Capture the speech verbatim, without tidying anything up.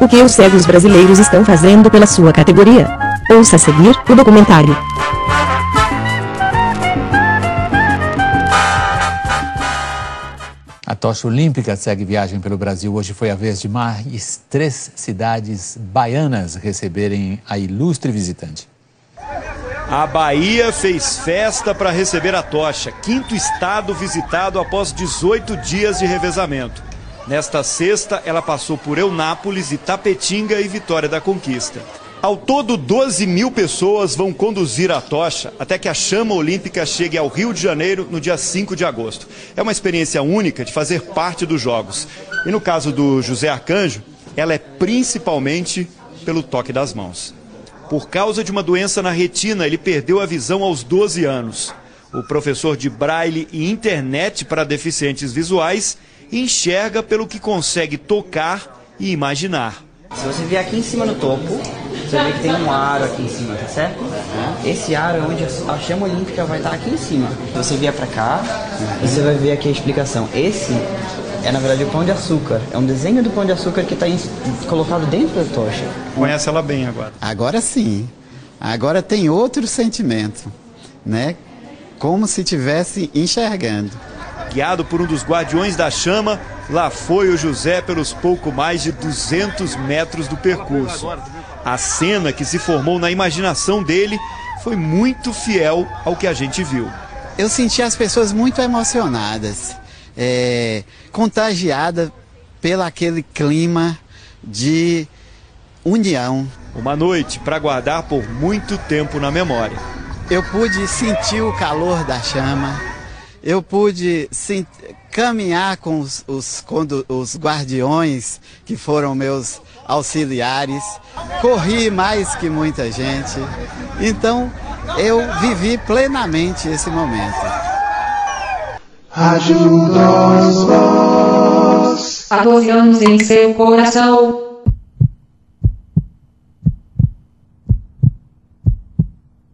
O que os cegos brasileiros estão fazendo pela sua categoria? Ouça a seguir o documentário. A tocha olímpica segue viagem pelo Brasil. Hoje foi a vez de mais três cidades baianas receberem a ilustre visitante. A Bahia fez festa para receber a tocha, quinto estado visitado após dezoito dias de revezamento. Nesta sexta, ela passou por Eunápolis, Itapetinga e Vitória da Conquista. Ao todo, doze mil pessoas vão conduzir a tocha até que a chama olímpica chegue ao Rio de Janeiro no dia cinco de agosto. É uma experiência única de fazer parte dos Jogos. E no caso do José Arcanjo, ela é principalmente pelo toque das mãos. Por causa de uma doença na retina, ele perdeu a visão aos doze anos. O professor de braille e internet para deficientes visuais enxerga pelo que consegue tocar e imaginar. Se você vier aqui em cima no topo, você vê que tem um aro aqui em cima, tá certo? Esse aro é onde a chama olímpica vai estar aqui em cima. Se você vier pra cá, você vai ver aqui a explicação. Esse é, na verdade, o Pão de Açúcar. É um desenho do Pão de Açúcar que está colocado dentro da tocha. Conhece ela bem agora? Agora sim. Agora tem outro sentimento, né? Como se estivesse enxergando. Guiado por um dos guardiões da chama, lá foi o José pelos pouco mais de duzentos metros do percurso. A cena que se formou na imaginação dele foi muito fiel ao que a gente viu. Eu senti as pessoas muito emocionadas, é, contagiadas pelo aquele clima de união. Uma noite para guardar por muito tempo na memória. Eu pude sentir o calor da chama, eu pude sim, caminhar com os, os, os guardiões que foram meus auxiliares, corri mais que muita gente, então eu vivi plenamente esse momento. Rádio Nós Voz. Há doze anos em seu coração.